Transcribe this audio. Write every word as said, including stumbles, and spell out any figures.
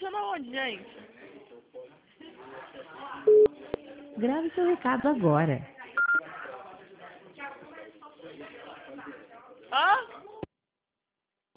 funciona onde, gente? Grave seu recado agora. Hã?